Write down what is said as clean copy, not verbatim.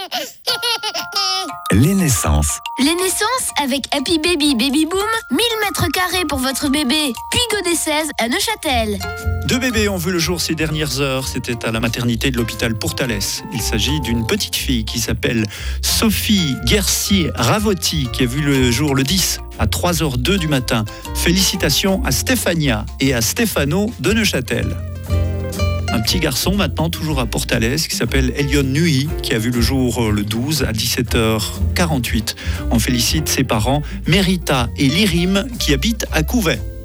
Les naissances. Les naissances avec Happy Baby Baby Boom, 1000 mètres carrés pour votre bébé. Puis Godet 16 à Neuchâtel. 2 bébés ont vu le jour ces dernières heures. C'était à la maternité de l'hôpital Pourtalès. Il s'agit d'une petite fille qui s'appelle Sophie Guercier-Ravotti, qui a vu le jour le 10 à 3h02 du matin. Félicitations à Stéphania et à Stéphano de Neuchâtel. Un petit garçon maintenant, toujours à Pourtalès, qui s'appelle Elion Nui, qui a vu le jour le 12 à 17h48. On félicite ses parents Mérita et Lirim, qui habitent à Couvet.